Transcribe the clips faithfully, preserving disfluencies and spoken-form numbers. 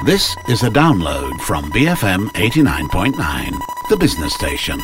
This is a download from B F M eighty-nine point nine, the business station.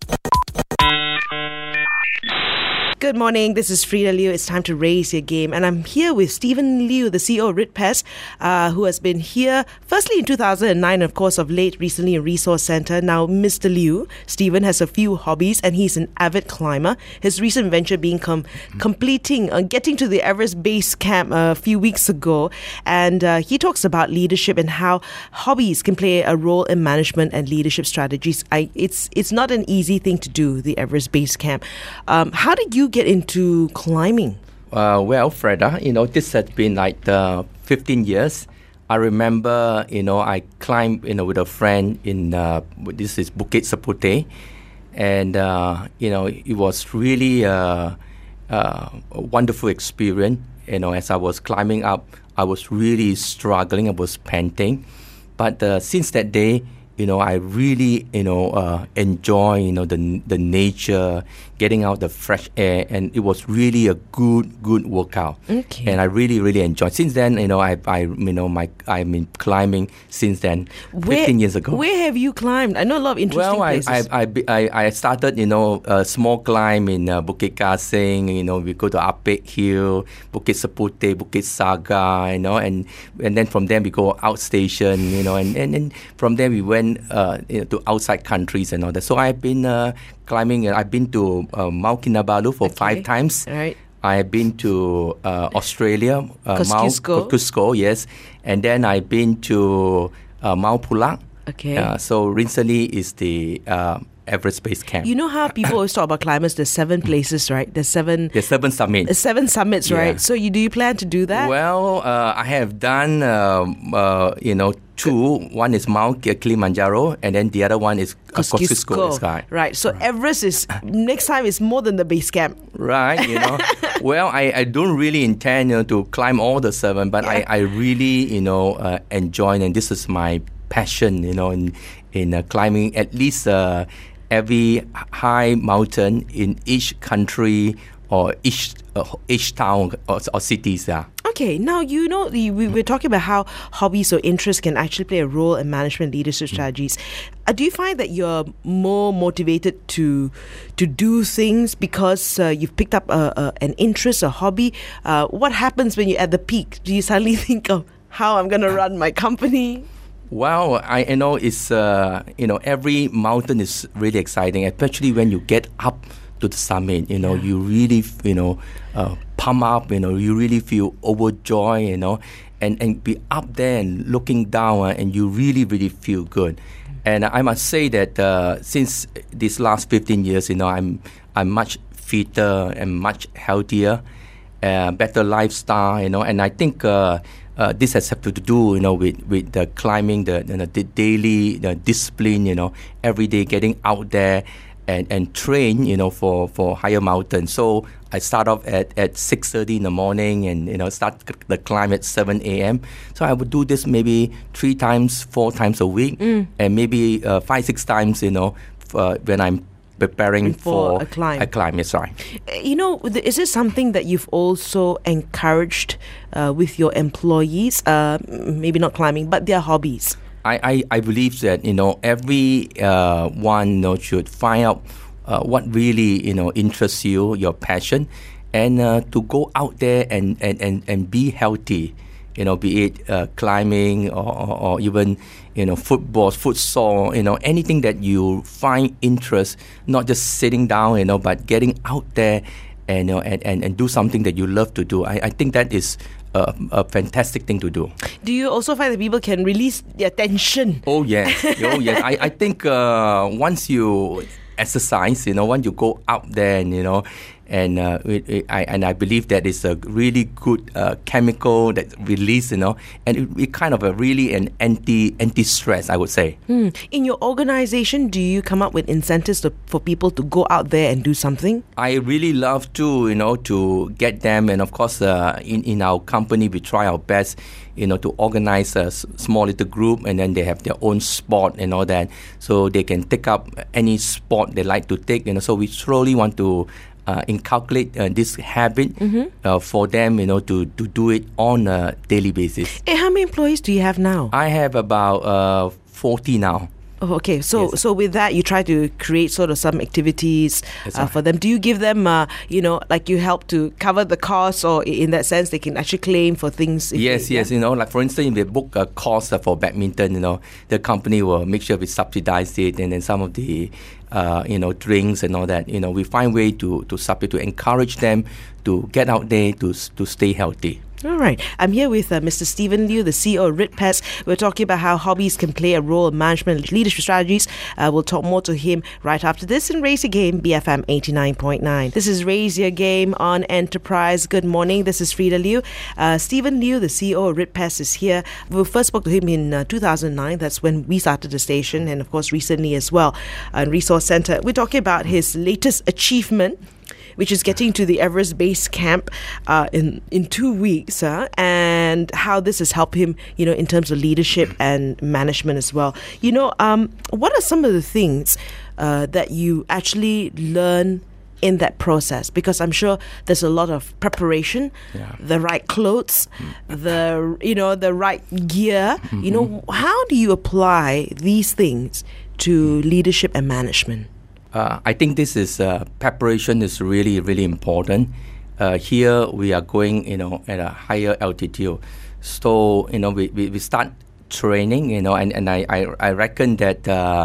Good morning, this is Frida Liu. It's time to raise your game. And I'm here with Stephen Liu, the C E O of RITPES, uh, who has been here firstly in two thousand nine, of course, of late, recently in Resource Centre. Now, Mister Liu, Stephen, has a few hobbies and he's an avid climber. His recent venture being com- completing, uh, getting to the Everest Base Camp a few weeks ago. And uh, he talks about leadership and how hobbies can play a role in management and leadership strategies. I, it's, it's not an easy thing to do, the Everest Base Camp. Um, how did you get into climbing? Uh, well, Freda, you know, this has been like uh, fifteen years. I remember, you know, I climbed, you know, with a friend in, uh, this is Bukit Seputeh. And, uh, you know, it was really uh, uh, a wonderful experience. You know, as I was climbing up, I was really struggling. I was panting. But uh, since that day, you know, I really, you know, uh, enjoy, you know, the the nature, getting out the fresh air, and it was really a good, good workout. Okay. And I really, really enjoyed. Since then, you know, I, I, you know, my, I've been climbing since then, where, fifteen years ago. Where have you climbed? I know a lot of interesting well, I, places. I, I, I, I started, you know, a small climb in uh, Bukit Kasing. You know, we go to Apek Hill, Bukit Seputeh, Bukit Saga, you know, and and then from there we go outstation, you know, and and then from there we went. Uh, you know, to outside countries and all that. So I've been uh, climbing. Uh, I've been to uh, Mount Kinabalu for okay. five times. All right. I've been to uh, Australia, uh, Kosciuszko. Mount Kosciuszko, yes. And then I've been to uh, Mount Pulag. Okay. Uh, so recently is the uh, Everest Base Camp. You know how people always talk about climbers? There's seven places, right? There's seven. There's seven summits. There's seven summits, Yeah. right? So you do you plan to do that? Well, uh, I have done, um, uh, you know, two. One is Mount Kilimanjaro, and then the other one is uh, Kosciuszko. Sky. Right. So right. Everest is next time is more than the base camp. Right. You know. Well, I, I don't really intend, you know, to climb all the seven, but Yeah. I, I really, you know, uh, enjoy, and this is my passion, you know, in in uh, climbing at least uh, every high mountain in each country or each uh, each town or, or cities. Yeah. Okay, now you know we we we're talking about how hobbies or interests can actually play a role in management leadership strategies. Uh, do you find that you're more motivated to to do things because uh, you've picked up a, a, an interest, a hobby? Uh, what happens when you're at the peak? Do you suddenly think of how I'm going to run my company? Well, I you know it's uh, you know every mountain is really exciting, especially when you get up to the summit. You know, Yeah. you really you know uh, pump up. You know, you really feel overjoyed. You know, and and be up there and looking down, uh, and you really really feel good. And I must say that uh, since these last fifteen years, you know, I'm I'm much fitter and much healthier, uh, better lifestyle. You know, and I think. Uh, Uh, this has to do, you know, with with the climbing, the, you know, the daily the discipline, you know, every day getting out there and, and train, you know, for, for higher mountains. So I start off at, at six thirty in the morning and, you know, start the climb at seven a.m. So I would do this maybe three times, four times a week, mm. and maybe uh, five, six times, you know, uh, when I'm preparing for, for a climb. A climb, yes, right. You know, is this something that you've also encouraged uh, with your employees? Uh, maybe not climbing, but their hobbies. I, I, I believe that, you know, every uh, one, you know, should find out uh, what really, you know, interests you, your passion, and uh, to go out there and, and, and, and be healthy. You know, be it uh, climbing or, or, or even, you know, football, futsal, you know, anything that you find interest, not just sitting down, you know, but getting out there and, you know, and, and, and do something that you love to do. I, I think that is a, a fantastic thing to do. Do you also find that people can release their tension? Oh, yes. oh, yes. I, I think uh, once you exercise, you know, once you go out there and, you know, And uh, it, it, I and I believe that is a really good uh, chemical that release, you know, and it, it kind of a really an anti anti stress, I would say. Hmm. In your organization, do you come up with incentives to, for people to go out there and do something? I really love to, you know, to get them, and of course, uh, in in our company, we try our best, you know, to organize a s- small little group, and then they have their own sport and all that, so they can take up any sport they like to take, you know. So we slowly want to uh, inculcate uh, this habit mm-hmm. uh, for them, you know, to, to do it on a daily basis. And how many employees do you have now? I have about uh, forty now. Oh, okay. So, yes. so with that, you try to create sort of some activities uh, right. for them. Do you give them, uh, you know, like you help to cover the costs, or in that sense, they can actually claim for things? Yes, they, yes. yeah? You know, like for instance, if they book a course uh, for badminton, you know, the company will make sure we subsidize it, and then some of the, uh, you know, drinks and all that. You know, we find way to to subsidize, to encourage them to get out there to to stay healthy. All right. I'm here with uh, Mister Stephen Liew, the C E O of RITPEST. We're talking about how hobbies can play a role in management and leadership strategies. Uh, we'll talk more to him right after this in Raise Your Game, B F M eighty-nine point nine. This is Raise Your Game on Enterprise. Good morning. This is Frida Liew. Uh, Stephen Liew, the C E O of RITPEST, is here. We first spoke to him in uh, two thousand nine. That's when we started the station, and of course recently as well, uh, Resource Centre. We're talking about his latest achievement, which is getting to the Everest Base Camp uh, in in two weeks, uh, and how this has helped him, you know, in terms of leadership and management as well. You know, um, what are some of the things uh, that you actually learn in that process? Because I'm sure there's a lot of preparation, yeah. the right clothes, mm. the you know the right gear. Mm-hmm. You know, how do you apply these things to leadership and management? Uh, I think this is uh, preparation is really really important. Uh, here we are going, you know, at a higher altitude, so you know we, we, we start training, you know, and, and I, I, I reckon that uh,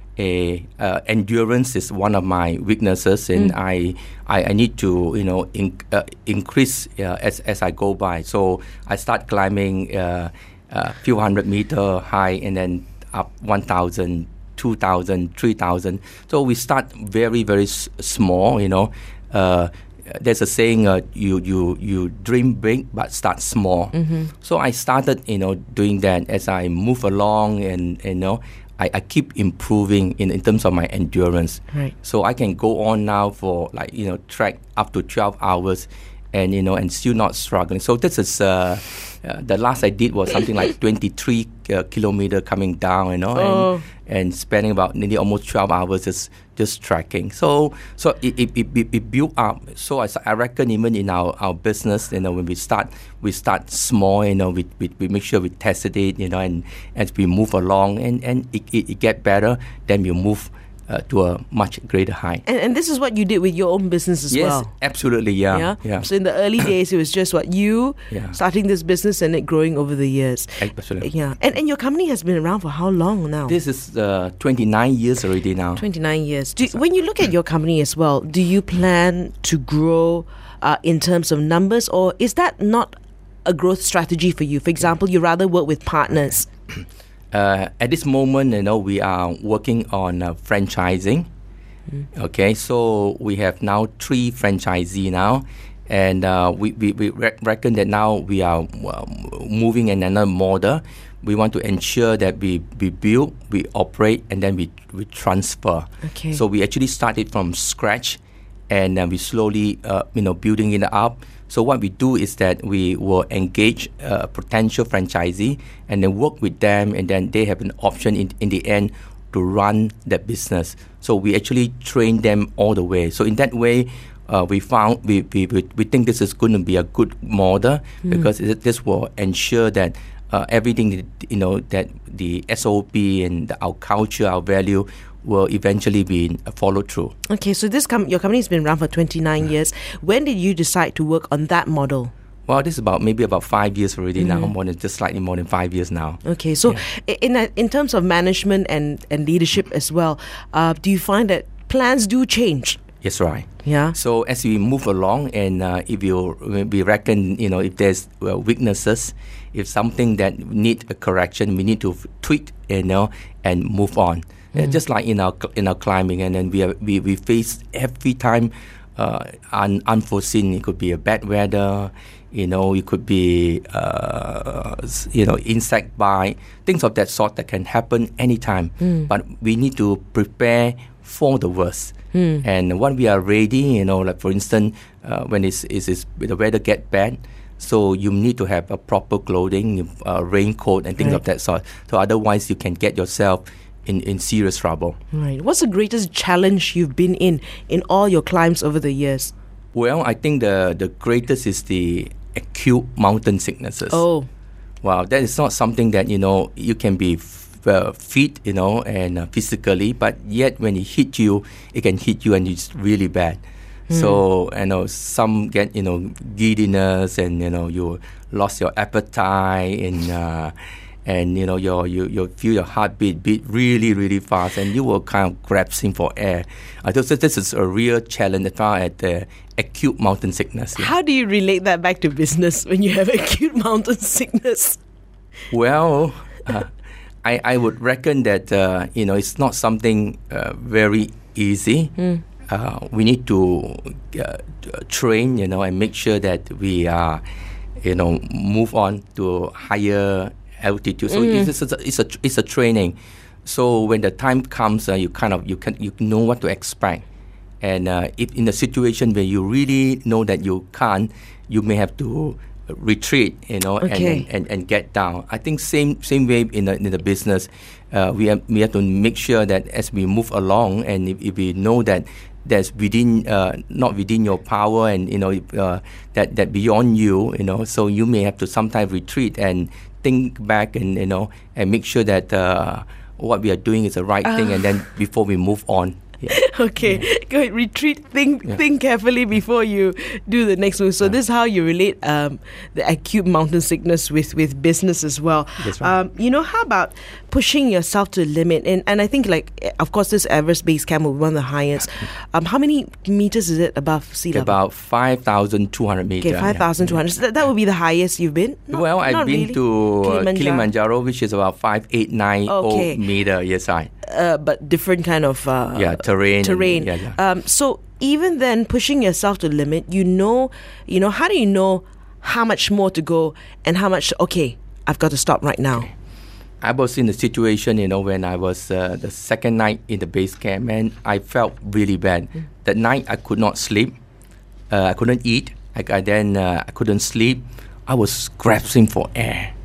a uh, endurance is one of my weaknesses, and mm. I, I I need to you know in, uh, increase uh, as as I go by. So I start climbing uh, a few hundred meter high, and then up one thousand. two thousand, three thousand. So we start very, very s- small, you know. Uh, there's a saying, uh, you, you, you dream big, but start small. Mm-hmm. So I started, you know, doing that as I move along, and, you know, I, I keep improving in, in terms of my endurance. Right. So I can go on now for, like, you know, trek up to twelve hours, and, you know, and still not struggling. So this is, uh, uh, the last I did was something like twenty-three uh, kilometer coming down, you know, oh. and, and spending about nearly almost twelve hours just just tracking. So so it it, it, it built up. So I, I reckon even in our, our business, you know, when we start we start small, you know, we we, we make sure we tested it, you know, and as we move along and, and it, it, it get better, then we move Uh, to a much greater height. And, and this is what you did with your own business as yes, well. Yes, absolutely, yeah, yeah. yeah. So in the early days, it was just what you yeah. starting this business and it growing over the years. Absolutely. Yeah. And and your company has been around for how long now? This is uh, twenty-nine years already now. twenty-nine years. Do, when you look at your company as well, do you plan to grow uh, in terms of numbers, or is that not a growth strategy for you? For example, you rather work with partners. Uh, at this moment, you know, we are working on uh, franchising. Mm. Okay, so we have now three franchisees now, and uh, we, we, we re- reckon that now we are uh, moving in another model. We want to ensure that we, we build, we operate, and then we, we transfer. Okay. So we actually started from scratch, and uh, we slowly, uh, you know, building it up. So what we do is that we will engage a potential franchisee and then work with them, and then they have an option in, in the end to run that business. So we actually train them all the way. So in that way, uh, we found we, we we think this is going to be a good model mm. because it, this will ensure that uh, everything that, you know that the S O P and the, our culture, our value will eventually be followed through. Okay, so this com- your company has been around for twenty-nine years. When did you decide to work on that model? Well, this is about maybe about five years already mm-hmm. now, more than just slightly more than five years now. Okay, so yeah. in a, in terms of management and, and leadership as well, uh, do you find that plans do change? Yes, right. Yeah. So as we move along, and uh, if you we reckon, you know, if there's uh, weaknesses, if something that need a correction, we need to tweak, you know, and move on. Mm. Uh, just like in our in our climbing, and then we are, we we face every time uh, un, unforeseen. It could be a bad weather. You know, it could be, uh, you know, insect bite, things of that sort that can happen anytime. Mm. But we need to prepare for the worst. Mm. And when we are ready, you know, like for instance, uh, when it's, it's, it's, the weather get bad, so you need to have a proper clothing, uh, raincoat and things right. of that sort. So otherwise you can get yourself in, in serious trouble. Right. What's the greatest challenge you've been in in all your climbs over the years? Well, I think the, the greatest is the acute mountain sicknesses. Oh. Wow, that is not something that, you know, you can be f- uh, fit, you know, and uh, physically, but yet when it hit you, it can hit you and it's really bad. Mm. So, you know, some get, you know, giddiness and, you know, you lost your appetite and, uh, and you know, your, you, you feel your heartbeat beat really, really fast and you will kind of grasping for air. I thought this is a real challenge as far as the acute mountain sickness. Yeah. How do you relate that back to business when you have acute mountain sickness? Well, uh, I, I would reckon that, uh, you know, it's not something uh, very easy. Mm. Uh, we need to uh, train, you know, and make sure that we are, you know, move on to higher altitude. So mm. it's, a, it's a it's a training. So when the time comes, uh, you kind of you can you know what to expect. And uh, if in a situation where you really know that you can't, you may have to retreat, you know, okay. and, and, and get down. I think same same way in the in the business, uh, we have we have to make sure that as we move along, and if, if we know that that's within uh, not within your power, and you know uh, that that beyond you, you know, so you may have to sometimes retreat and think back, and you know, and make sure that uh, what we are doing is the right uh. thing, and then before we move on. Yeah. Okay, yeah. Go ahead, retreat, think yeah. think carefully before you do the next move. So yeah. this is how you relate um, the acute mountain sickness with, with business as well. That's right. Um, you know, how about pushing yourself to the limit? And and I think, like, of course, this Everest Base Camp will be one of the highest. Um, how many meters is it above sea level? About five thousand two hundred meters. Okay, five thousand two hundred. Yeah. So that, that would be the highest you've been? Not, well, I've been really. to uh, Kilimanjaro. Kilimanjaro, which is about five eight nine okay. meter. Yes, I. Uh, but different kind of uh, yeah terrain. Terrain. And, yeah, yeah. Um, so even then, pushing yourself to the limit, you know, you know, how do you know how much more to go and how much? Okay, I've got to stop right now. Okay. I was in the situation, you know, when I was uh, the second night in the base camp, and I felt really bad. Mm. That night, I could not sleep. Uh, I couldn't eat. I, I then uh, I couldn't sleep. I was grasping for air.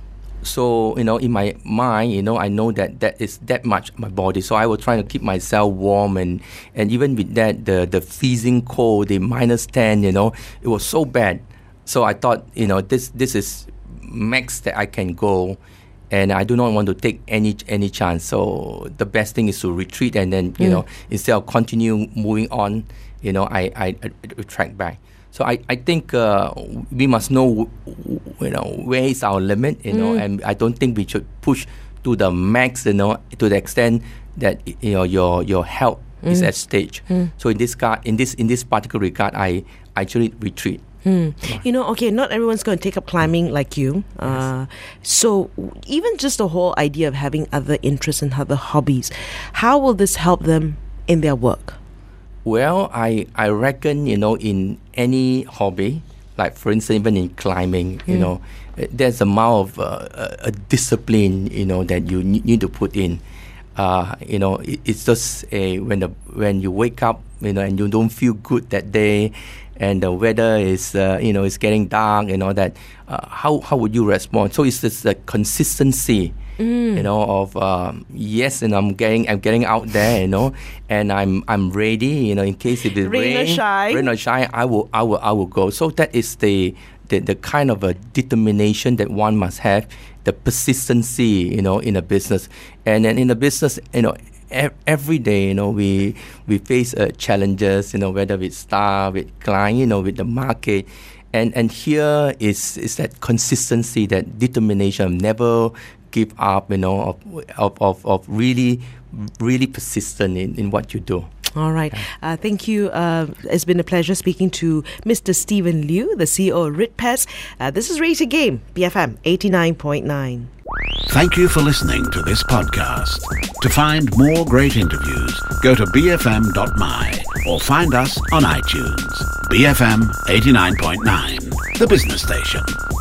So, you know, in my mind, you know, I know that that is that much my body. So I was trying to keep myself warm, and, and even with that, the, the freezing cold, the minus ten, you know, it was so bad. So I thought, you know, this this is max that I can go, and I do not want to take any any chance. So the best thing is to retreat, and then, you mm. know, instead of continue moving on, you know, I, I, I retract back. So I, I think uh, we must know, you know, where is our limit, you know, mm. and I don't think we should push to the max, you know, to the extent that, you know, your your health mm. is at stake. Mm. So in this card, in this in this particular regard, I actually retreat. Hmm. You know, okay, not everyone's going to take up climbing like you. Uh, so even just the whole idea of having other interests and other hobbies, how will this help them in their work? Well, I, I reckon, you know, in any hobby, like for instance, even in climbing, mm. you know, there's a amount of uh, a discipline, you know, that you need to put in. Uh, you know, it, it's just a, when the when you wake up, you know, and you don't feel good that day, and the weather is, uh, you know, it's getting dark and all that. Uh, how how would you respond? So it's just the consistency. Mm. You know, of um, yes, and I'm getting, I'm getting out there, you know, and I'm, I'm ready, you know, in case if it rain, rain, or shine, rain or shine, I will, I will, I will go. So that is the, the, the kind of a determination that one must have, the persistency, you know, in a business, and then in a business, you know, e- every day, you know, we, we face uh, challenges, you know, whether with staff, with client, you know, with the market. And and here is is that consistency, that determination, never give up, you know, of of of, of really really persistent in, in what you do. All right. Uh, thank you. Uh, it's been a pleasure speaking to Mister Stephen Liew, the C E O of RITPES. Uh, this is Raise Your Game, B F M eighty-nine point nine. Thank you for listening to this podcast. To find more great interviews, go to b f m dot m y or find us on iTunes. B F M eighty-nine point nine, the business station.